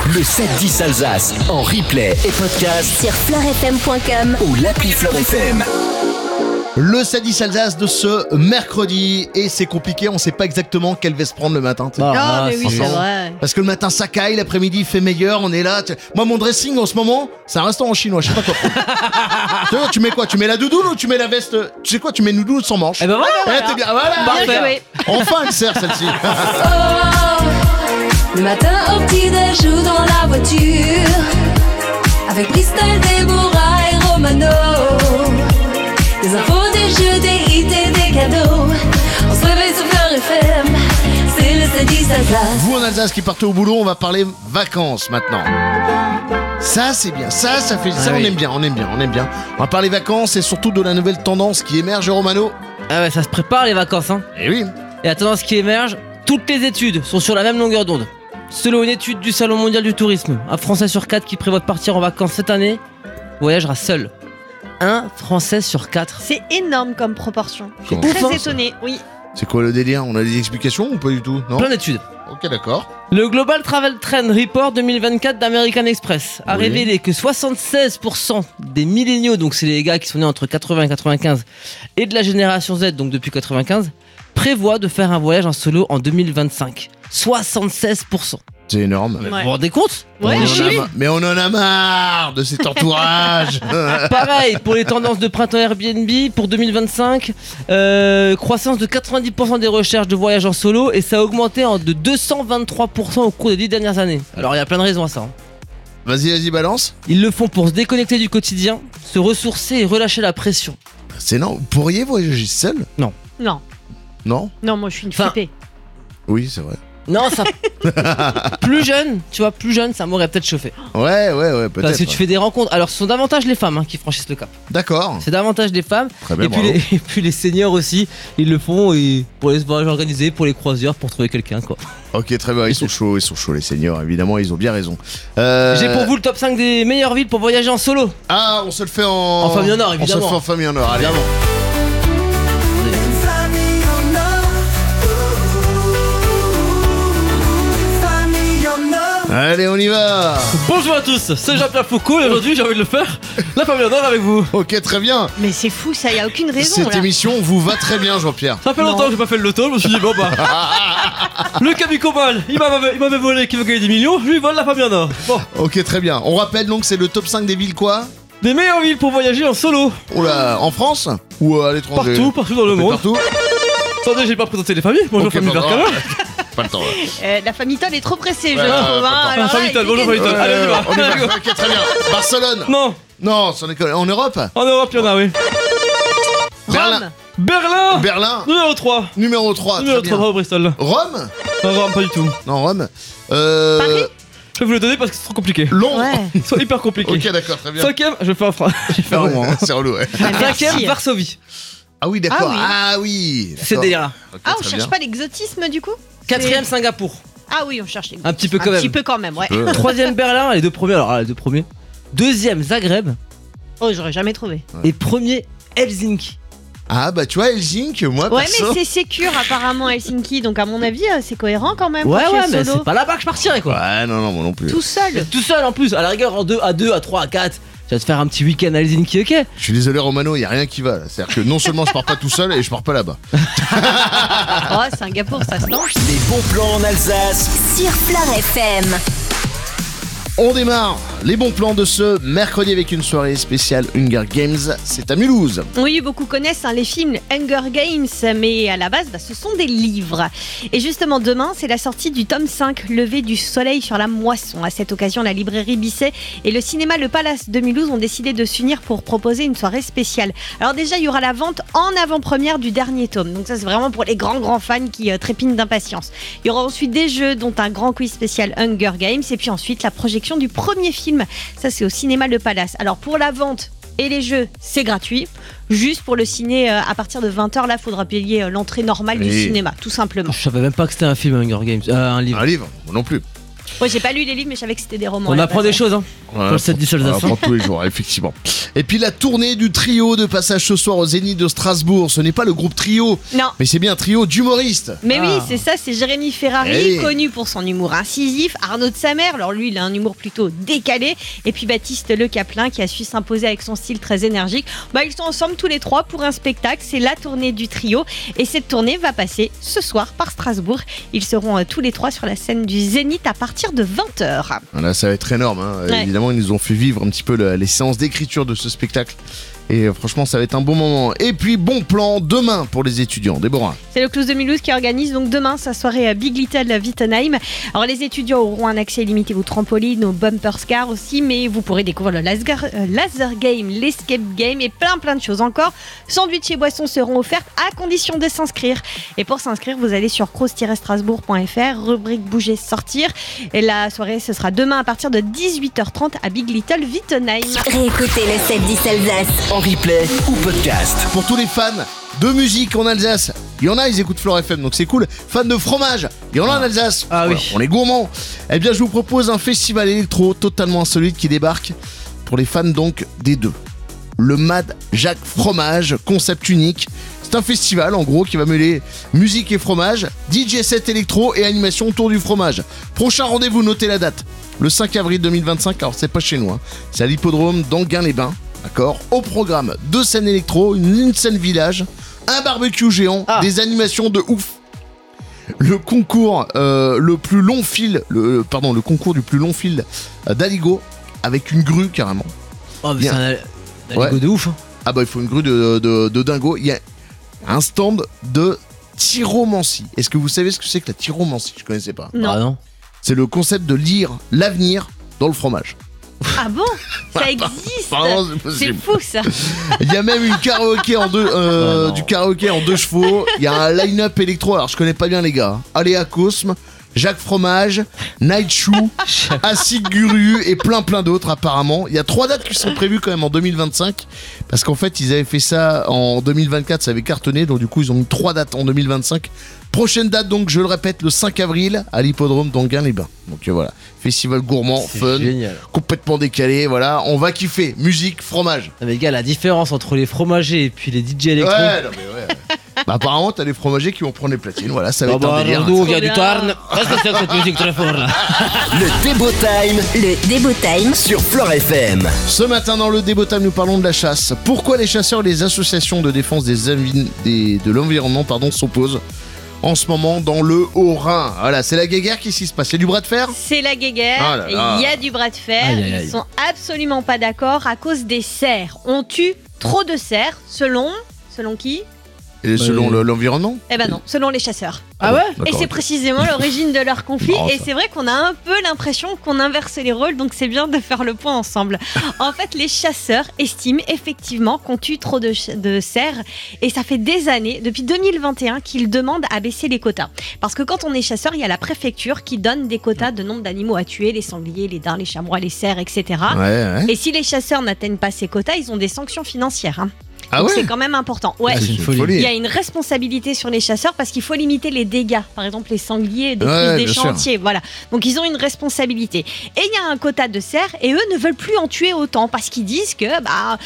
Le 7-10 Alsace en replay et podcast sur fleurfm.com ou l'appli Fleur FM. Le 7-10 Alsace de ce mercredi, et c'est compliqué, on sait pas exactement quelle veste prendre le matin. Mais oui, c'est vrai. Parce que le matin ça caille, l'après-midi il fait meilleur, on est là. Moi mon dressing en ce moment, c'est un restaurant chinois, je sais pas quoi prendre. Tu mets quoi? Tu mets la doudoune ou tu mets la veste? Tu sais quoi? Tu mets une doudoune sans manches. Eh ben voilà. T'es bien, voilà. Bien joué. Enfin elle sert celle-ci. Le matin au petit-déj ou dans la voiture, avec Christelle, Déborah et Romano. Des infos, des jeux, des hits et des cadeaux. On se réveille sur Fleur FM, c'est le 7-10 Alsace. Vous en Alsace qui partez au boulot, on va parler vacances maintenant. Ça c'est bien, ça fait ça, on aime bien. On va parler vacances et surtout de la nouvelle tendance qui émerge, Romano. Ah ouais, ça se prépare les vacances, hein. Eh oui. Et la tendance qui émerge, toutes les études sont sur la même longueur d'onde. Selon une étude du Salon mondial du tourisme, un Français sur 4 qui prévoit de partir en vacances cette année voyagera seul. Un Français sur 4. C'est énorme comme proportion. Je suis Comment très ça étonnée, oui. C'est quoi le délire? On a des explications ou pas du tout? Non. Plein d'études. Ok, d'accord. Le Global Travel Trend Report 2024 d'American Express a révélé que 76% des milléniaux, donc c'est les gars qui sont nés entre 80 et 95, et de la génération Z, donc depuis 95, prévoient de faire un voyage en solo en 2025. 76%. C'est énorme. Vous vous rendez compte? Ouais, Mais on en a marre de cet entourage. Pareil pour les tendances de printemps Airbnb pour 2025, croissance de 90% des recherches de voyage en solo, et ça a augmenté de 223% au cours des 10 dernières années. Alors il y a plein de raisons à ça. Vas-y, balance. Ils le font pour se déconnecter du quotidien, se ressourcer et relâcher la pression. C'est non. Vous pourriez voyager seul? Non, Non. moi je suis une Enfin, flippée. Oui, c'est vrai. Non, ça. Plus jeune, ça m'aurait peut-être chauffé. Ouais, peut-être. Parce que tu fais des rencontres. Alors, ce sont davantage les femmes qui franchissent le cap. D'accord. C'est davantage les femmes. Très bien, Et puis les seniors aussi, ils le font pour les voyages organisés, pour les croisières, pour trouver quelqu'un, quoi. Ok, très bien. Ils sont chauds, les seniors. Évidemment, ils ont bien raison. J'ai pour vous le top 5 des meilleures villes pour voyager en solo. Ah, on se le fait en famille en or, évidemment. On se le fait en famille en or. Allez. Évidemment. Allez, on y va. Bonjour à tous, c'est Jean-Pierre Foucault et aujourd'hui j'ai envie de le faire, la famille en or avec vous. Ok, très bien. Mais c'est fou, ça, y a aucune raison Cette là. émission vous va très bien, Jean-Pierre. Ça fait longtemps que j'ai pas fait le loto, je me suis dit bon bah le Camicobal, il m'avait volé qui veut gagner des millions, je lui vole la famille en or. Bon. Ok, très bien. On rappelle donc c'est le top 5 des villes quoi? Des meilleures villes pour voyager en solo. Oula, en France ou à l'étranger? Partout dans le monde. Partout. Attendez, j'ai pas présenté les familles, bonjour Ok, famille pardon. Vercamer. Pas le temps. La famille Toll est trop pressée, je Ouais, trouve. pas Hein. Alors Famille là, Toll, bonjour famille Toll. Allez, on y va. On y va. Ok, très bien. Barcelone. Non, C'en est en Europe. en Europe il y en a, oui. Rome. Berlin. Numéro 3. Numéro 3. Numéro très 3 bien. au Bristol. Rome. Non, Rome, pas du tout. Non, Rome. Paris. Je vais vous le donner parce que c'est trop compliqué. Londres. Ouais. Ils sont hyper compliqués. Ok, d'accord, très bien. 5ème, je vais faire un frein. Non, c'est relou, ouais. Ah, merci. 5ème, Varsovie. Ah oui, d'accord. Ah oui. C'est délire. Ok, Ah, on très cherche bien. pas l'exotisme du coup? 4ème, Singapour. Ah oui, on cherche l'exotisme. Un petit peu quand même. Un petit peu quand même, ouais. 3ème, Berlin. Les deux premiers, alors les deux premiers. 2ème, Zagreb. Oh, j'aurais jamais trouvé. Et premier, Helsinki. Ah bah tu vois, Helsinki, moi Ouais, perso. mais c'est sécure apparemment Helsinki, donc à mon avis, c'est cohérent quand même. Ouais, quand tu es mais solo. c'est pas là-bas que je partirais, quoi. Ouais, non, moi non plus. Tout seul. Tout seul en plus, à la rigueur, en 2, à 3, à 4. Tu vas te faire un petit week-end à Helsinki, ok? Je suis désolé, Romano, y a rien qui va. Là. C'est-à-dire que non seulement je pars pas tout seul et je pars pas là-bas. Oh, Singapour, ça se lance. Les bons plans en Alsace. Sur Fleur FM. On démarre les bons plans de ce mercredi avec une soirée spéciale Hunger Games. C'est à Mulhouse. Oui, beaucoup connaissent les films Hunger Games, mais à la base, ce sont des livres. Et justement, demain, c'est la sortie du tome 5, Lever du soleil sur la moisson. À cette occasion, la librairie Bisset et le cinéma Le Palace de Mulhouse ont décidé de s'unir pour proposer une soirée spéciale. Alors déjà, il y aura la vente en avant-première du dernier tome. Donc ça, c'est vraiment pour les grands fans qui trépignent d'impatience. Il y aura ensuite des jeux, dont un grand quiz spécial Hunger Games, et puis ensuite la projection du premier film. Ça, c'est au cinéma Le Palace. Alors pour la vente et les jeux, c'est gratuit. Juste pour le ciné, à partir de 20h, là, il faudra payer l'entrée normale du cinéma, tout simplement. Je savais même pas que c'était un film Hunger Games, un livre. Un livre, moi non plus. Moi, j'ai pas lu les livres, mais je savais que c'était des romans. On apprend des choses, hein. Voilà, Pour le 7 10 on Alsace. apprend tous les jours, effectivement. Et puis la tournée du trio de passage ce soir au Zénith de Strasbourg. Ce n'est pas le groupe Trio, Non. mais c'est bien un trio d'humoristes. Mais oui, Ah. c'est ça, c'est Jérémy Ferrari, Eh oui. connu pour son humour incisif, Arnaud de Samer, alors lui il a un humour plutôt décalé, et puis Baptiste Le Caplin qui a su s'imposer avec son style très énergique. Ils sont ensemble tous les trois pour un spectacle, c'est la tournée du trio, et cette tournée va passer ce soir par Strasbourg. Ils seront tous les trois sur la scène du Zénith à partir de 20h. Voilà, ça va être énorme. Ouais. Évidemment, ils nous ont fait vivre un petit peu les séances d'écriture de ce spectacle. Et franchement, ça va être un bon moment. Et puis, bon plan demain pour les étudiants. Déborah. C'est le Clous de Mulhouse qui organise donc demain sa soirée à Big Little Wittenheim. Alors les étudiants auront un accès illimité aux trampolines, aux bumper cars aussi, mais vous pourrez découvrir le laser game, l'escape game et plein de choses encore. Sandwich et boissons seront offertes à condition de s'inscrire. Et pour s'inscrire, vous allez sur cross-strasbourg.fr, rubrique bouger sortir. Et la soirée, ce sera demain à partir de 18h30 à Big Little Wittenheim. Réécoutez le 7-10 Alsace. En replay ou podcast. Pour tous les fans de musique en Alsace, il y en a, ils écoutent Flore FM, donc c'est cool. Fans de fromage, il y en a en Alsace. Ah oui. On est gourmands. Eh bien, je vous propose un festival électro totalement insolite qui débarque pour les fans donc des deux. Le Mad Jack Fromage, concept unique. C'est un festival en gros qui va mêler musique et fromage, DJ set électro et animation autour du fromage. Prochain rendez-vous, notez la date. Le 5 avril 2025, alors c'est pas chez nous, c'est à l'hippodrome d'Anguin-les-Bains. D'accord. Au programme, 2 scènes électro, une scène village, un barbecue géant, des animations de ouf. Le concours le concours du plus long fil d'Aligo avec une grue carrément. Oh, mais Bien. c'est un Aligo de ouf. Hein. Ah bah il faut une grue de dingo. Il y a un stand de tyromancie. Est-ce que vous savez ce que c'est que la tyromancie? Je connaissais pas. Non. Ah non. C'est le concept de lire l'avenir dans le fromage. Ah bon? Ça existe? Pardon, c'est C'est possible. fou ça. Il y a même une karaoké en du karaoké en 2 chevaux. Il y a un line-up électro. Alors je connais pas bien les gars. Aléa Cosme, Jacques Fromage, Night Chou, Acid Guru et plein d'autres apparemment. Il y a 3 dates qui sont prévues quand même en 2025 parce qu'en fait ils avaient fait ça en 2024, ça avait cartonné, donc du coup ils ont mis 3 dates en 2025. Prochaine date donc, je le répète, le 5 avril à l'hippodrome d'Anguin-les-Bains. Donc voilà, festival gourmand, C'est fun, génial. complètement décalé, voilà, on va kiffer, musique, fromage. Ah, mais gars, la différence entre les fromagers et puis les DJ électro. Ouais, non mais ouais. Bah apparemment t'as des fromagers qui vont prendre les platines, voilà, ça va être un délire. Nous, on vient Trop du bien. Tarn. Qu'est-ce que c'est que cette musique très forte là? Le Débo Time Le Débo Time. sur Flore FM. Ce matin dans le Débotam, nous parlons de la chasse. Pourquoi les chasseurs et les associations de défense de l'environnement s'opposent en ce moment dans le Haut-Rhin? Voilà, c'est la guéguerre, qu'est-ce qui se passe? Il y a du bras de fer? C'est la guéguerre, Ah là là. il y a du bras de fer, Aïe, aïe, aïe. ils sont absolument pas d'accord à cause des cerfs. On tue trop de cerfs, selon qui? Et selon l'environnement? Eh ben non, selon les chasseurs. Ah ouais? Et D'accord, c'est ok. précisément l'origine de leur conflit. Marrant, Et ça. c'est vrai qu'on a un peu l'impression qu'on inverse les rôles, donc c'est bien de faire le point ensemble. En fait, les chasseurs estiment effectivement qu'on tue trop de cerfs. Et ça fait des années, depuis 2021, qu'ils demandent à baisser les quotas. Parce que quand on est chasseur, il y a la préfecture qui donne des quotas de nombre d'animaux à tuer, les sangliers, les daims, les chamois, les cerfs, etc. Ouais. Et si les chasseurs n'atteignent pas ces quotas, ils ont des sanctions financières. Hein. Ah Donc ouais? c'est quand même important. Ouais. Ah, c'est une folie. Il y a une responsabilité sur les chasseurs parce qu'il faut limiter les dégâts. Par exemple, les sangliers détruisent Ouais, des bien sûr. chantiers. Voilà. Donc, ils ont une responsabilité. Et il y a un quota de cerfs et eux ne veulent plus en tuer autant parce qu'ils disent que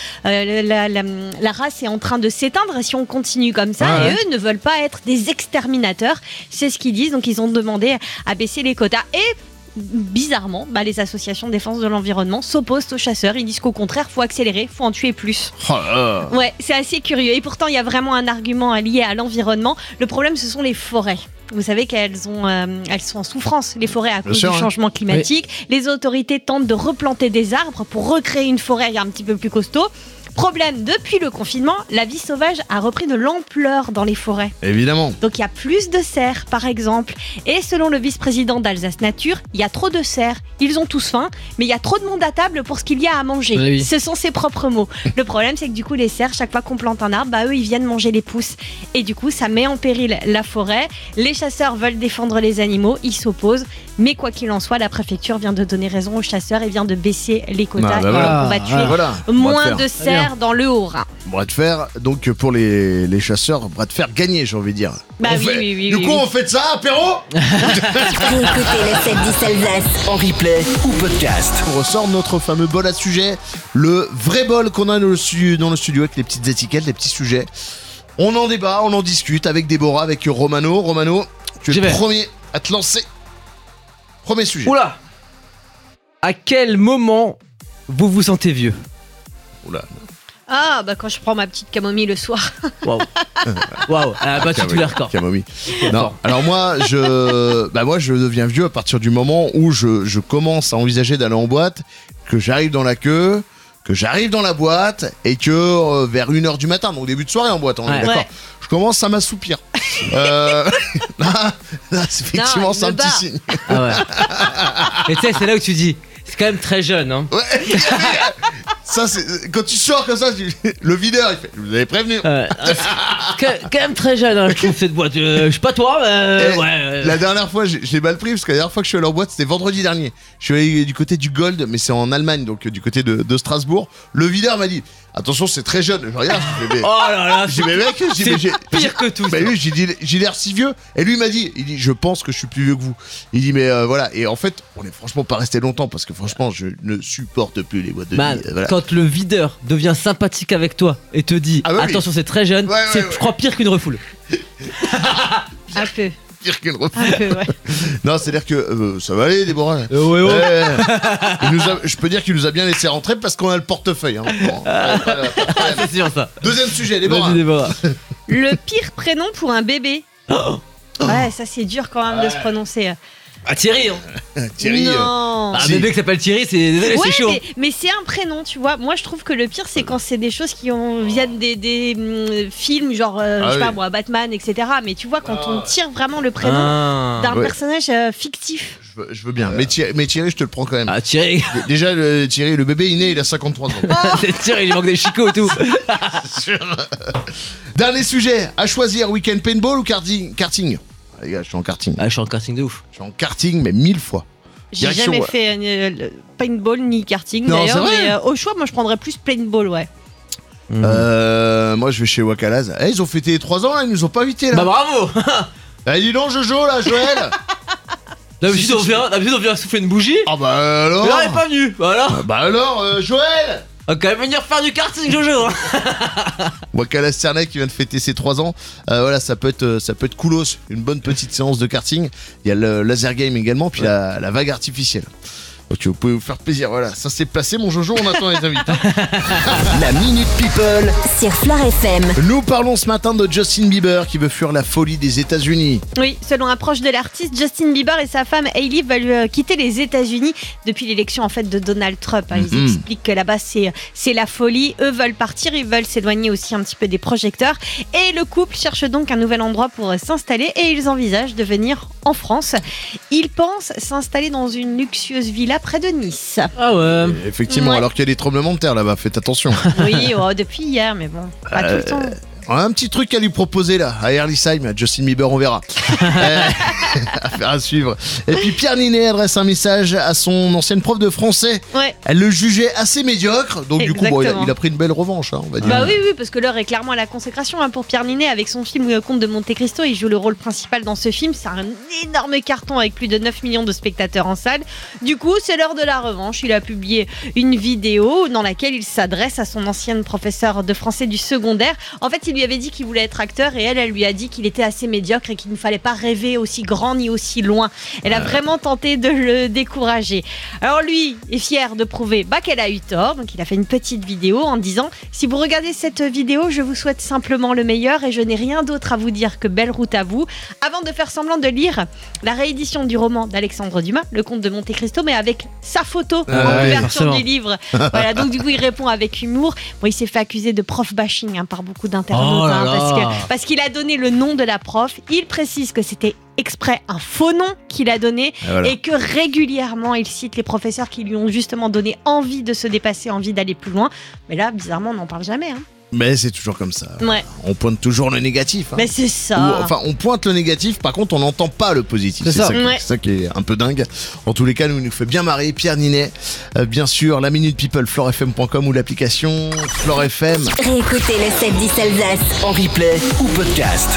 la race est en train de s'éteindre si on continue comme ça. Ouais. Et eux ne veulent pas être des exterminateurs. C'est ce qu'ils disent. Donc, ils ont demandé à baisser les quotas. Et bizarrement, les associations de défense de l'environnement s'opposent aux chasseurs. Ils disent qu'au contraire, faut accélérer, faut en tuer plus. Oh là là. Ouais, c'est assez curieux. Et pourtant, il y a vraiment un argument lié à l'environnement. Le problème, ce sont les forêts. Vous savez qu'elles sont en souffrance, les forêts, à cause sûr, du hein. changement climatique. Les autorités tentent de replanter des arbres pour recréer une forêt un petit peu plus costaud. Problème, depuis le confinement, la vie sauvage a repris de l'ampleur dans les forêts. Évidemment. Donc il y a plus de cerfs, par exemple. Et selon le vice-président d'Alsace Nature, il y a trop de cerfs. Ils ont tous faim, mais il y a trop de monde à table pour ce qu'il y a à manger. Oui, oui. Ce sont ses propres mots. Le problème, c'est que du coup, les cerfs, chaque fois qu'on plante un arbre, eux, ils viennent manger les pousses. Et du coup, ça met en péril la forêt. Les chasseurs veulent défendre les animaux, ils s'opposent. Mais quoi qu'il en soit, la préfecture vient de donner raison aux chasseurs et vient de baisser les quotas. Ah, bah Et voilà. donc, on va tuer Voilà. moins On va de le cerfs fer dans le Haut-Rhin. Bras de fer, donc pour les chasseurs, bras de fer gagné, j'ai envie de dire. Bah On oui, fait- oui, oui, Du oui, coup, oui. on fait de ça, apéro. Écoutez le 7-10 Alsace en replay ou podcast. On ressort notre fameux bol à sujet, le vrai bol qu'on a dans le studio avec les petites étiquettes, les petits sujets. On en débat, on en discute avec Déborah, avec Romano. Romano, tu es J'y le vais. premier à te lancer. Premier sujet. Oula. À quel moment vous vous sentez vieux? Oula. Ah, bah quand je prends ma petite camomille le soir. Waouh. Waouh. Elle a battu tous les records. Camomille. Non, alors moi je deviens vieux à partir du moment où je commence à envisager d'aller en boîte, que j'arrive dans la queue, que j'arrive dans la boîte et que vers 1h du matin, donc début de soirée en boîte, on est Ouais. d'accord, Ouais. je commence à m'assoupir. Là, c'est effectivement Non, c'est un il me petit bat. signe. Ah ouais. Et tu sais, c'est là où tu dis, c'est quand même très jeune, hein. Ouais. Ça, c'est quand tu sors comme ça, le videur il fait, je vous avais prévenu. Ouais. Quand même très jeune, hein, je trouve cette boîte. Je sais pas toi, mais Et ouais. La dernière fois, j'ai mal pris parce que la dernière fois que je suis allé en boîte, c'était vendredi dernier. Je suis allé du côté du Gold, mais c'est en Allemagne, donc du côté de Strasbourg. Le videur m'a dit attention, c'est très jeune. Je regarde, je dis, mais, Oh là là, j'ai dit, mais mec, j'ai dit, mais c'est j'ai- pire que tout. bah lui, j'ai l'air si vieux. Et lui m'a dit, il dit, je pense que je suis plus vieux que vous. Il dit, mais voilà. Et en fait, on est franchement pas resté longtemps parce que franchement, je ne supporte plus les boîtes de Man, nuit. Voilà. quand le videur devient sympathique avec toi et te dit Ah bah oui. attention, c'est très jeune, Ouais, c'est, ouais. je crois, pire qu'une refoule. Un peu. Pire qu'une refou- Un peu, ouais. Non, c'est-à-dire que ça va aller, Déborah. Ouais, Ouais. Je peux dire qu'il nous a bien laissé rentrer parce qu'on a le portefeuille. Hein. Bon, pas de problème. c'est sûr ça. Deuxième sujet, Déborah. Vas-y, Déborah. Le pire prénom pour un bébé. Ouais, ça c'est dur quand même de se prononcer. Ah, Thierry, hein. Thierry. Non. Bah, un Si. bébé qui s'appelle Thierry, c'est Ouais, chaud. mais c'est un prénom, tu vois. Moi, je trouve que le pire, c'est quand c'est des choses qui viennent des films, genre, je sais oui. pas moi, Batman, etc. Mais tu vois, quand on tire vraiment le prénom Ah. d'un Ouais. personnage fictif. Je veux bien. Mais Thierry, je te le prends quand même. Ah, Thierry. Déjà, Thierry, le bébé, il est né, il a 53 ans. C'est Thierry, il manque des chicots et tout. Dernier sujet, à choisir, week-end paintball ou karting. Ah, les gars, je suis en karting. Ah, je suis en casting de ouf. Je suis en karting, mais 1000 fois. J'ai Direction, jamais ouais. fait le paintball ni karting Non, d'ailleurs. c'est vrai. Mais au choix, moi, je prendrais plus paintball, ouais. Moi, je vais chez Wakalaz. Eh, ils ont fêté les 3 ans, là, ils nous ont pas invités, là. Bah bravo. Eh, dis donc, Jojo, là, Joël. D'habitude, on vient souffler une bougie. Ah bah alors. Mais là, il est pas venu. Voilà. Bah alors, Joël. On va quand même venir faire du karting, Jojo. hein. Wakalaz Cernay qui vient de fêter ses 3 ans. Voilà, ça peut être coolos. Une bonne petite séance de karting. Il y a le laser game également, puis la vague artificielle. Donc vous pouvez vous faire plaisir. Voilà, ça s'est placé, mon Jojo. On attend les invités. La Minute People Sur Flair FM. Nous parlons ce matin de Justin Bieber qui veut fuir la folie des États-Unis. Oui, selon un proche de l'artiste, Justin Bieber et sa femme Hailey veulent quitter les États-Unis depuis l'élection en fait de Donald Trump. Hein. Ils expliquent que là-bas c'est la folie. Eux veulent partir, ils veulent s'éloigner aussi un petit peu des projecteurs. Et le couple cherche donc un nouvel endroit pour s'installer et ils envisagent de venir en France. Ils pensent s'installer dans une luxueuse villa près de Nice. Ah ouais. Et effectivement, Ouais. alors qu'il y a des tremblements de terre là-bas, faites attention. Oui, oh, depuis hier, mais bon, pas tout le temps. On a un petit truc à lui proposer là, à Earlysheim, à Justin Bieber, on verra. Affaire à suivre. Et puis Pierre Ninet adresse un message à son ancienne prof de français. Ouais. Elle le jugeait assez médiocre, donc du coup, bon, Exactement. il a pris une belle revanche, hein, on va dire. Bah oui, oui, parce que l'heure est clairement à la consécration hein, pour Pierre Ninet avec son film Le Comte de Monte Cristo. Il joue le rôle principal dans ce film. C'est un énorme carton avec plus de 9 millions de spectateurs en salle. Du coup, c'est l'heure de la revanche. Il a publié une vidéo dans laquelle il s'adresse à son ancienne professeure de français du secondaire. En fait, il lui avait dit qu'il voulait être acteur et elle lui a dit qu'il était assez médiocre et qu'il ne fallait pas rêver aussi grand ni aussi loin. Elle a vraiment tenté de le décourager. Alors lui est fier de prouver qu'elle a eu tort. Donc il a fait une petite vidéo en disant « Si vous regardez cette vidéo, je vous souhaite simplement le meilleur et je n'ai rien d'autre à vous dire que belle route à vous. » Avant de faire semblant de lire la réédition du roman d'Alexandre Dumas, Le Comte de Monte Cristo, mais avec sa photo en couverture forcément. du livre. Voilà, donc du coup il répond avec humour. Bon, il s'est fait accuser de prof bashing par beaucoup d'internautes Oh là là. parce qu'il a donné le nom de la prof. Il précise que c'était exprès un faux nom qu'il a donné voilà. et que régulièrement il cite les professeurs qui lui ont justement donné envie de se dépasser, envie d'aller plus loin. Mais là, bizarrement, on n'en parle jamais. Hein. Mais c'est toujours comme ça. Ouais. On pointe toujours le négatif. Hein. Mais c'est ça. Enfin, on pointe le négatif, par contre, on n'entend pas le positif. C'est ça. Ouais. C'est ça qui est un peu dingue. En tous les cas, nous fait bien marrer. Pierre Ninet, bien sûr, la Minute People, florefm.com ou l'application Flore FM. Réécoutez le 7-10 Alsace en replay ou podcast.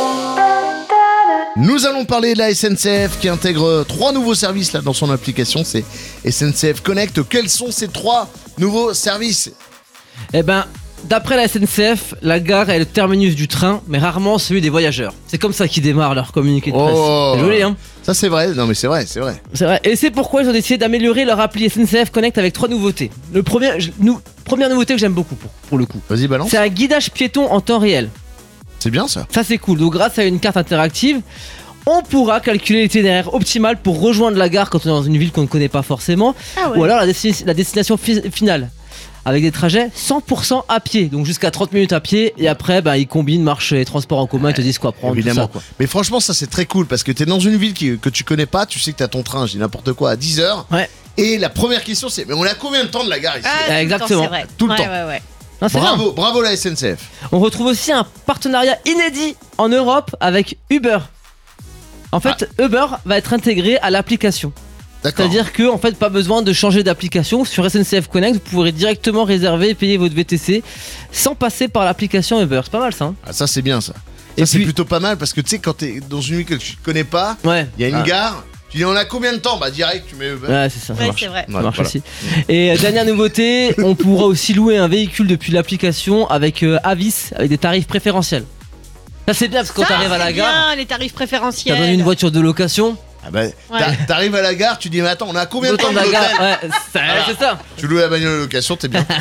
Nous allons parler de la SNCF qui intègre 3 nouveaux services là dans son application. C'est SNCF Connect. Quels sont ces 3 nouveaux services? Eh ben, d'après la SNCF, la gare est le terminus du train, mais rarement celui des voyageurs. C'est comme ça qu'ils démarrent leur communiqué de presse. Oh. C'est joli, hein? Ça c'est vrai. Non mais c'est vrai, c'est vrai. C'est vrai. Et c'est pourquoi ils ont décidé d'améliorer leur appli SNCF Connect avec 3 nouveautés. Première nouveauté que j'aime beaucoup pour le coup. Vas-y, balance. C'est un guidage piéton en temps réel. C'est bien ça. Ça c'est cool. Donc grâce à une carte interactive, on pourra calculer l'itinéraire optimal pour rejoindre la gare quand on est dans une ville qu'on ne connaît pas forcément, Ah ouais. ou alors la destination finale. Avec des trajets 100% à pied, donc jusqu'à 30 minutes à pied, et après ils combinent marche et transport en commun, ils te disent quoi prendre, Évidemment. tout ça, quoi. Mais franchement, ça c'est très cool parce que t'es dans une ville que tu connais pas, tu sais que t'as ton train, je dis n'importe quoi, à 10h. Ouais. Et la première question c'est, mais on a combien de temps de la gare ici? Ah, tout le Exactement. temps, c'est vrai. Tout le Ouais, temps. Ouais, ouais. Non, c'est bien. Bravo la SNCF. On retrouve aussi un partenariat inédit en Europe avec Uber. En fait, Uber va être intégré à l'application. D'accord. C'est-à-dire que en fait, pas besoin de changer d'application. Sur SNCF Connect, vous pourrez directement réserver et payer votre VTC sans passer par l'application Uber. C'est pas mal ça, hein? Ah, ça c'est bien ça. Et Ça c'est puis- plutôt pas mal parce que tu sais quand t'es dans une ville que tu connais pas, Ouais. il y a une Ah. gare, tu dis on a combien de temps? Bah direct tu mets Uber. Ouais, c'est ça. Ça Ouais, marche. c'est vrai. Ça marche voilà. aussi. Et dernière nouveauté, on pourra aussi louer un véhicule depuis l'application avec Avis, avec des tarifs préférentiels. Ça c'est bien parce que quand Ça, t'arrives à la c'est gare, bien, les tarifs préférentiels. t'as donné une voiture de location. Ah bah, t'arrives à la gare, tu dis mais attends, on a combien de temps Autant de de la l'hôtel? gare. Ouais, c'est ça. Tu loues la bagnole de location, t'es bien.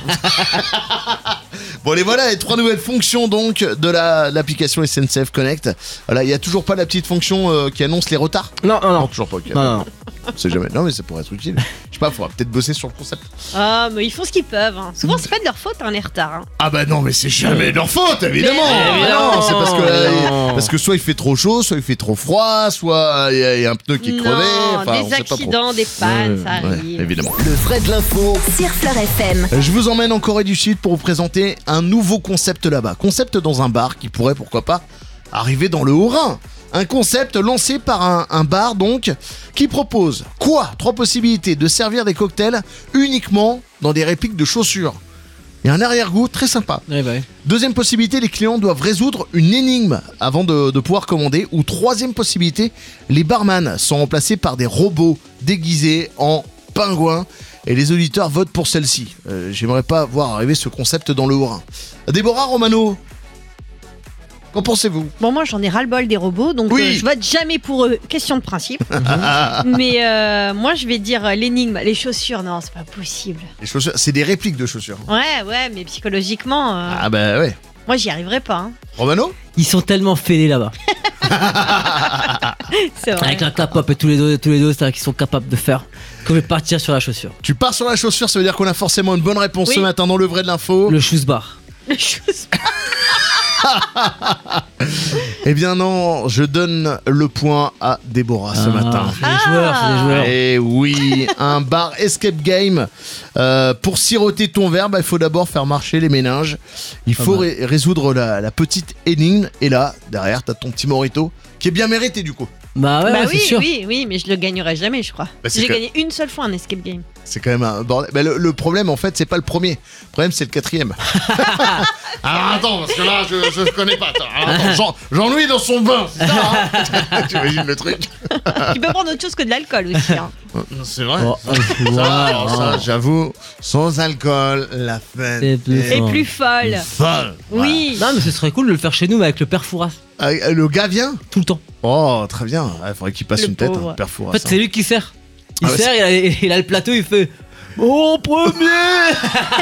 Bon, les voilà, les 3 nouvelles fonctions donc de l'application SNCF Connect. Voilà, il y a toujours pas la petite fonction qui annonce les retards. Non, non, non. Toujours pas. ok. Non, non. On sait jamais. Non, mais ça pourrait être utile. Je sais pas, faudra peut-être bosser sur le concept. Ah, mais ils font ce qu'ils peuvent. Hein. Souvent, c'est pas de leur faute, hein, les retards. Hein. Ah bah non, mais c'est jamais de leur faute, évidemment. Mais évidemment. Non, c'est Non. parce que soit il fait trop chaud, soit il fait trop froid, soit il y a un pneu qui est crevé. Enfin, on des sait pas trop. accidents, des pannes, ça Ouais, arrive. évidemment. Le vrai de l'info sur Fleur FM. Je vous emmène en Corée du Sud pour vous présenter un nouveau concept là-bas. Concept dans un bar qui pourrait, pourquoi pas, arriver dans le Haut-Rhin. Un concept lancé par un bar donc qui propose quoi? 3 possibilités de servir des cocktails uniquement dans des répliques de chaussures. Et un arrière-goût très sympa. Ouais, bah ouais. Deuxième possibilité, les clients doivent résoudre une énigme avant de pouvoir commander. Ou troisième possibilité, les barman sont remplacés par des robots déguisés en pingouins. Et les auditeurs votent pour celle-ci. J'aimerais pas voir arriver ce concept dans le Haut-Rhin. Déborah Romano, qu'en pensez-vous? Bon, moi, j'en ai ras-le-bol des robots, donc Oui. je vote jamais pour eux. Question de principe. Mais moi, je vais dire l'énigme, les chaussures. Non, c'est pas possible. Les chaussures, c'est des répliques de chaussures. Ouais, mais psychologiquement, Ah bah ouais. moi, j'y arriverai pas. Hein. Romano? Ils sont tellement fêlés là-bas. C'est vrai. Avec la cap-up et tous les deux, c'est-à-dire qu'ils sont capables de faire que je vais partir sur la chaussure. Tu pars sur la chaussure, ça veut dire qu'on a forcément une bonne réponse Oui. ce matin dans le vrai de l'info. Le shoes bar. Les choses. Eh bien non, je donne le point à Déborah ce matin. C'est des joueurs, c'est des joueurs. Et oui, un bar escape game. Pour siroter ton verre, il faut d'abord faire marcher les méninges. Il faut résoudre la petite énigme. Et là, derrière, t'as ton petit morito qui est bien mérité du coup. Bah ouais, Bah ouais, oui, c'est sûr. oui, mais je le gagnerai jamais, je crois. Bah, c'est J'ai que- gagné une seule fois un escape game. C'est quand même un bordel. Mais le problème, en fait, c'est pas le premier. Le problème, c'est le 4e. Alors attends, parce que là, je connais pas. Attends, Jean-Louis dans son bain, c'est ça hein. Tu imagines le truc? Tu peux prendre autre chose que de l'alcool aussi. Hein. C'est vrai. Oh, Ça, j'avoue, sans alcool, la fête C'est plus est Et Oh. plus folle. folle. Oui. Non, mais ce serait cool de le faire chez nous, mais avec le père Fouras, Le gars vient? tout le temps. Oh, très bien. Il faudrait qu'il passe Le une tête, pauvre. hein, Père Fouras, En fait, hein. c'est lui qui sert. Il Ah ouais, sert, il a le plateau, il fait Oh, premier.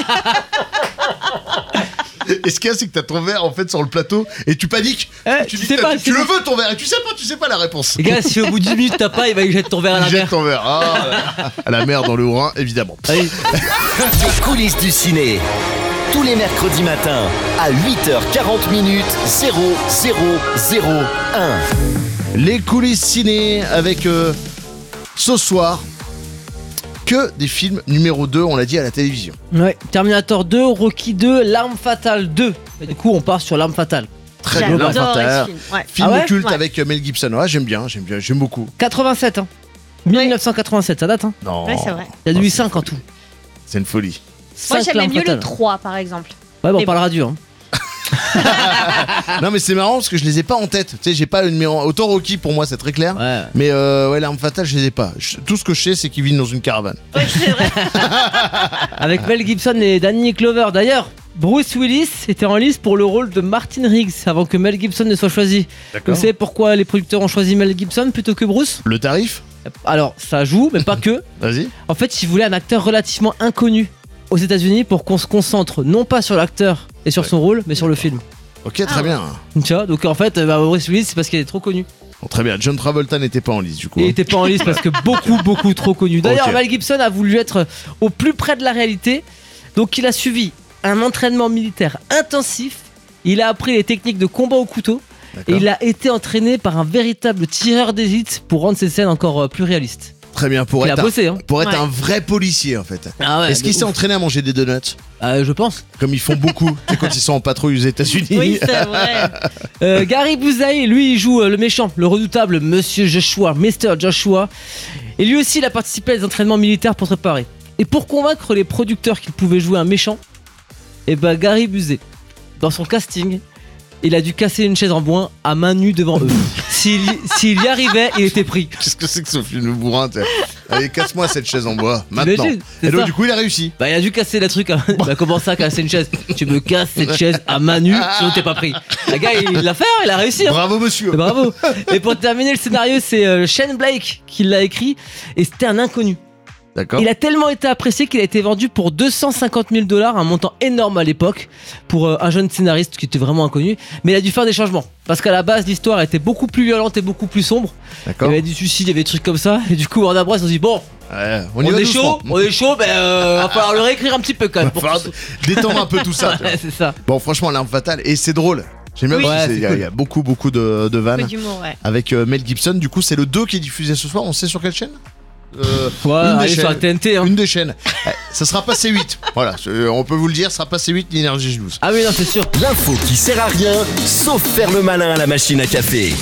Et ce qu'il y a, c'est que t'as ton verre en fait sur le plateau et tu paniques. Eh, Tu tu dis sais que pas, tu le veux ton verre et tu sais pas la réponse. Les gars, si au bout de 10 minutes t'as pas, il va jeter ton verre à la Il jette mer. ton verre. À la mer dans le Haut-Rhin, évidemment. Allez. Les coulisses du ciné. Tous les mercredis matins à 8h40 minutes 0001. Les coulisses ciné avec ce soir que des films numéro 2, on l'a dit, à la télévision. Ouais. Terminator 2, Rocky 2, L'Arme Fatale 2. Et du coup, on part sur L'Arme Fatale. Très bien, L'Arme J'adore Fatale. ce film. Ouais. Film Ah ouais culte Ouais. avec Mel Gibson. Ouais, j'aime bien, j'aime beaucoup. 87, hein. 1987, ça date, hein. Non, Ouais, c'est vrai. Il y a eu 5 en tout. c'est une folie. Moi, 5 j'aimais L'Arme mieux Fatale. le 3, par exemple. Ouais, bon, on Mais parlera du, hein. Non, mais c'est marrant parce que je les ai pas en tête. Tu sais, j'ai pas le numéro. Autant Rocky pour moi, c'est très clair. Ouais. Mais ouais, L'Arme Fatale, je les ai pas. Tout ce que je sais, c'est qu'ils vivent dans une caravane. Ouais, c'est vrai. Avec Mel Gibson et Danny Glover. D'ailleurs, Bruce Willis était en lice pour le rôle de Martin Riggs avant que Mel Gibson ne soit choisi. Vous savez pourquoi les producteurs ont choisi Mel Gibson plutôt que Bruce? Le tarif? Alors, ça joue, mais pas que. Vas-y. En fait, ils voulaient un acteur relativement inconnu aux États-Unis pour qu'on se concentre non pas sur l'acteur et sur son rôle, mais sur le film. Ok, très bien. Tu vois, donc en fait, Bruce Willis, c'est parce qu'il est trop connu. Bon, très bien. John Travolta n'était pas en lice du coup. Il était pas en liste parce que beaucoup trop connu. D'ailleurs, Ok. Mel Gibson a voulu être au plus près de la réalité, donc il a suivi un entraînement militaire intensif. Il a appris les techniques de combat au couteau et D'accord. il a été entraîné par un véritable tireur d'élite pour rendre ses scènes encore plus réalistes. Très bien. Pour Il a être, bossé, hein. pour être Ouais. un vrai policier en fait. Ah ouais, Est-ce qu'il s'est entraîné à manger des donuts? Je pense. Comme ils font beaucoup tu sais, quand ils sont en patrouille aux États-Unis. Oui, c'est vrai. Gary Busey, lui, il joue le méchant, le redoutable Monsieur Joshua, Mr. Joshua. Et lui aussi, il a participé à des entraînements militaires pour se préparer. Et pour convaincre les producteurs qu'il pouvait jouer un méchant, et ben Gary Busey, dans son casting, il a dû casser une chaise en bois à main nue devant eux. S'il y arrivait, il était pris. Qu'est-ce que c'est que ce film de bourrin t'sais. Allez, casse-moi cette chaise en bois, maintenant. T'imagines, c'est Et donc ça. du coup, il a réussi. Bah il a dû casser le truc, il a commencé à casser une chaise. Tu me casses cette chaise à main nue, sinon t'es pas pris. Le gars il l'a fait, il a réussi. Hein. Bravo monsieur. Et bravo. Et pour terminer le scénario, c'est Shane Blake qui l'a écrit et c'était un inconnu. D'accord. Il a tellement été apprécié qu'il a été vendu pour 250 000 $, un montant énorme à l'époque pour un jeune scénariste qui était vraiment inconnu. Mais il a dû faire des changements parce qu'à la base l'histoire était beaucoup plus violente et beaucoup plus sombre. Il y D'accord. avait du suicide, il y avait des trucs comme ça. Et du coup Warner Bros. On se dit bon, Ouais, on y va est doucement. chaud, mais va falloir le réécrire un petit peu quand même. Va falloir détendre un peu tout ça. tu vois. Ouais, c'est ça. Bon, franchement, L'Arme Fatale, et c'est drôle. J'aime bien Oui. parce que Ouais, il y, c'est a- il y a beaucoup de Peu vannes d'humour, ouais. avec Mel Gibson. Du coup, c'est le 2 qui est diffusé ce soir. On sait sur quelle chaîne? Ouais, Une des allez sur la chaînes. TNT. Hein. Une des chaînes. Ça sera pas C8. Voilà, on peut vous le dire, ça sera pas C8 ni Énergie 12. Ah oui, non, c'est sûr. L'info qui sert à rien, sauf faire le malin à la machine à café.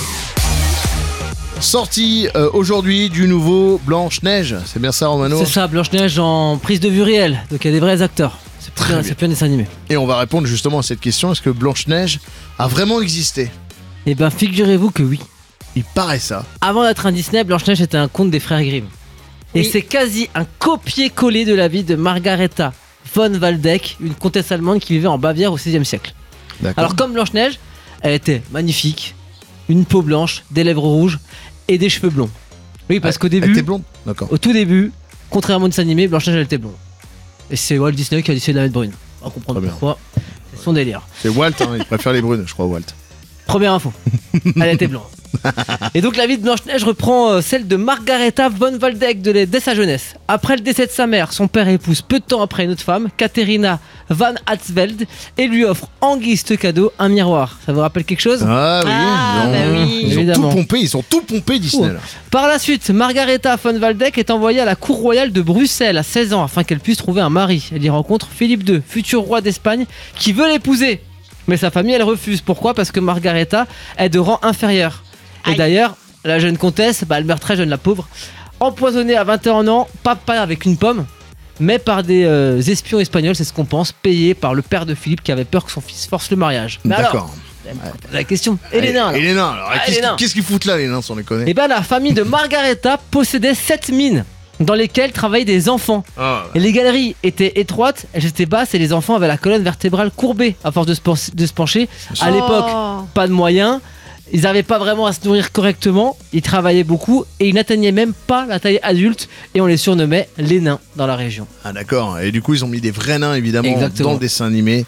Sortie aujourd'hui du nouveau Blanche-Neige. C'est bien ça, Romano? C'est ça, Blanche-Neige en prise de vue réelle. Donc il y a des vrais acteurs. C'est Très plus, bien. c'est plus un dessin animé. Et on va répondre justement à cette question. Est-ce que Blanche-Neige a vraiment existé? Eh ben, figurez-vous que oui. Il paraît ça. Avant d'être un Disney, Blanche-Neige était un conte des frères Grimm. Et Oui. c'est quasi un copier-coller de la vie de Margaretha von Waldeck, une comtesse allemande qui vivait en Bavière au XVIe siècle. D'accord. Alors comme Blanche-Neige, elle était magnifique, une peau blanche, des lèvres rouges et des cheveux blonds. Oui, parce qu'au Elle début, était blonde? D'accord. au tout début, contrairement au dessin animé, Blanche-Neige elle était blonde. Et c'est Walt Disney qui a décidé de la mettre brune. On va comprendre Très bien. pourquoi. C'est son délire. C'est Walt, hein, il préfère les brunes, je crois, Walt. Première info. Elle était blonde. Et donc la vie de Blanche-Neige reprend celle de Margaretha von Waldeck dès sa jeunesse. Après le décès de sa mère, son père épouse peu de temps après une autre femme, Katharina van Hatzfeld, et lui offre en guise de cadeau un miroir. Ça vous rappelle quelque chose? Ah oui, Ah, ils ont, bah oui. ils ont Évidemment. tout pompé Disney là. Par la suite, Margaretha von Waldeck est envoyée à la cour royale de Bruxelles à 16 ans afin qu'elle puisse trouver un mari. Elle y rencontre Philippe II, futur roi d'Espagne, qui veut l'épouser. Mais sa famille, elle refuse. Pourquoi? Parce que Margaretha est de rang inférieur. Et Aïe. d'ailleurs, la jeune comtesse, elle meurt très jeune, la pauvre, empoisonnée à 21 ans, pas avec une pomme, mais par des espions espagnols, c'est ce qu'on pense, payés par le père de Philippe qui avait peur que son fils force le mariage. Mais alors, D'accord. la question, et les nains alors Et les nains, alors, Ah, qu'est-ce les nains. qu'est-ce qu'ils foutent là, les nains, sans déconner? Eh ben la famille de Margaretha possédait 7 mines dans lesquelles travaillaient des enfants. Ah, Et les galeries étaient étroites, elles étaient basses et les enfants avaient la colonne vertébrale courbée à force de se pencher. À l'époque, Oh. pas de moyens, ils n'arrivaient pas vraiment à se nourrir correctement, ils travaillaient beaucoup et ils n'atteignaient même pas la taille adulte et on les surnommait les nains dans la région. Ah, d'accord. Et du coup, ils ont mis des vrais nains, évidemment, Exactement. dans le dessin animé.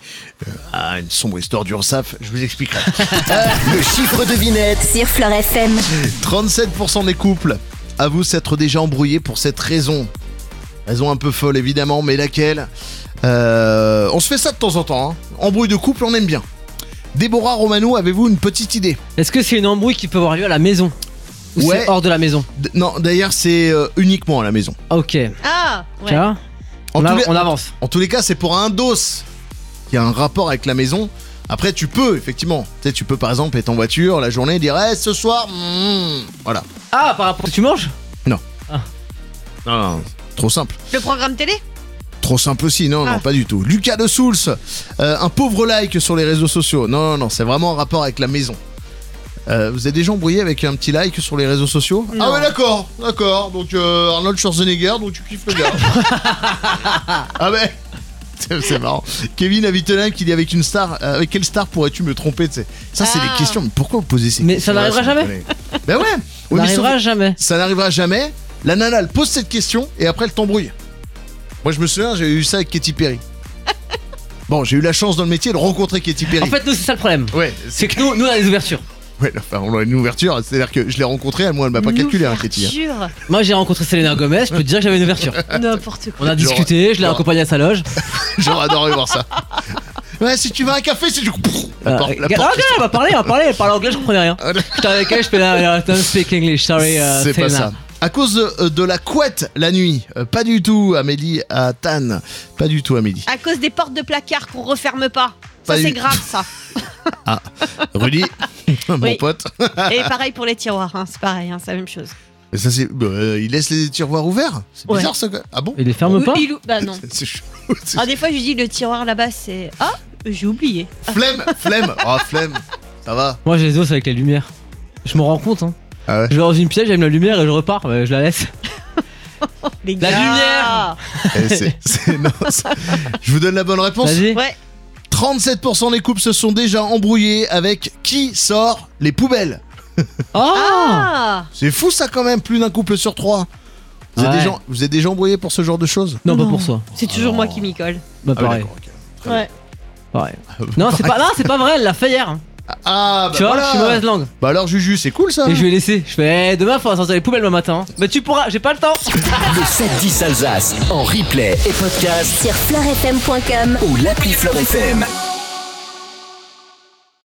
Une sombre histoire d'Ursaf, je vous expliquerai. Le chiffre devinette, Sur Fleur FM. 37% des couples avouent s'être déjà embrouillés pour cette raison. Raison un peu folle, évidemment, mais laquelle? On se fait ça de temps en temps. Hein. Embrouille de couple, on aime bien. Déborah Romano, avez-vous une petite idée? Est-ce que c'est une embrouille qui peut avoir lieu à la maison? Ou Ouais. c'est hors de la maison? Non, d'ailleurs, c'est uniquement à la maison. Ok. Ah, ouais. Tu vois, En tous les- on avance. En tous les cas, c'est pour un dos qui a un rapport avec la maison. Après, tu peux, effectivement. Tu sais, tu peux par exemple être en voiture la journée et dire ce soir, voilà. Ah, par rapport à ce que tu manges? Non, trop simple. Le programme télé? Trop simple aussi, non, Ah. non, pas du tout. Lucas de Souls, un pauvre like sur les réseaux sociaux. Non, c'est vraiment en rapport avec la maison. Vous avez déjà embrouillé avec un petit like sur les réseaux sociaux? Non. Ah ouais, d'accord. Donc Arnold Schwarzenegger, donc tu kiffes le gars. Ah ouais. C'est marrant. Kevin à Wittenheim qui dit avec une star, avec quelle star pourrais-tu me tromper, tu sais? Ça, c'est Ah. des questions. Mais pourquoi vous posez ces Mais questions? ça n'arrivera jamais. Ben ouais. Ça Oui, mais n'arrivera sauf- jamais. Ça n'arrivera jamais. La nana, elle pose cette question et après elle t'embrouille. Moi, je me souviens, j'ai eu ça avec Katy Perry. Bon, j'ai eu la chance dans le métier de rencontrer Katy Perry. En fait, nous, c'est ça le problème. Ouais, C'est que nous, on a des ouvertures. ouais, enfin, on a une ouverture, c'est-à-dire que je l'ai rencontrée, elle m'a pas calculé, hein, Katy. hein. Ouverture. Moi, j'ai rencontré Selena Gomez, je peux te dire que j'avais une ouverture. N'importe quoi. On a discuté, je l'ai genre- accompagné à sa loge. J'aurais adoré voir ça. Ouais, si tu veux un café, c'est du coup. La porte, la porte. Ok, elle parlait anglais, je comprenais rien. J'étais avec elle, je fais là, I don't speak English, sorry, C'est pas Selena. ça. À cause de la couette la nuit. Pas du tout, Amélie à Tannes. Pas du tout, Amélie. À cause des portes de placard qu'on referme pas. Ça, Pas c'est du- grave, ça. Rudy, mon Oui. pote. Et pareil pour les tiroirs, hein, c'est pareil, hein, c'est la même chose. Et ça, c'est. Il laisse les tiroirs ouverts. C'est Ouais. bizarre ça. Quoi. Ah bon? Il les ferme pas? Bah non. C'est chaud. Ah, des fois, je lui dis le tiroir là-bas, c'est. Ah, j'ai oublié. Flemme. Oh, flemme. Ça va. Moi, j'ai les os avec la lumière. Je me rends compte, hein. Ah ouais. Je vais dans une pièce, j'aime la lumière et je repars, je la laisse. Les La gars. lumière. Non, je vous donne la bonne réponse. Vas-y. Ouais. 37% des couples se sont déjà embrouillés avec qui sort les poubelles. Oh Ah. C'est fou ça quand même, plus d'un couple sur 3. Vous êtes, Ouais. vous êtes déjà embrouillés pour ce genre de choses? Non, pas pour soi. C'est toujours moi qui m'y colle. Bah, Ah ouais, pareil. d'accord, ok. Ouais. Pareil. Non, c'est pas vrai, elle l'a fait hier. hein. Ah bah Tu vois, voilà. je suis mauvaise langue. Bah alors Juju, c'est cool ça. Et je vais laisser. Je fais, demain, faut sortir les poubelles le matin. Mais tu pourras, j'ai pas le temps. Le 7-10 Alsace en replay et podcast Sur fleurfm.com. ou l'appli Fleur FM.